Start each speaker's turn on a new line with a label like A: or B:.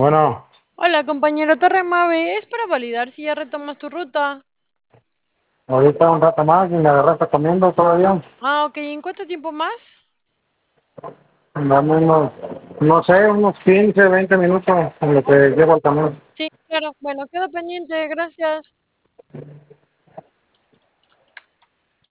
A: Bueno,
B: Hola, compañero Torremave, es para validar si ya retomas tu ruta.
A: ahorita un rato más y me agarraste comiendo todavía.
B: Ah, ok, ¿en cuánto tiempo más?
A: Dame unos, no sé, unos 15, 20 minutos en lo
B: Oh,
A: que llevo al camión.
B: sí, claro. Bueno, quedo pendiente, gracias.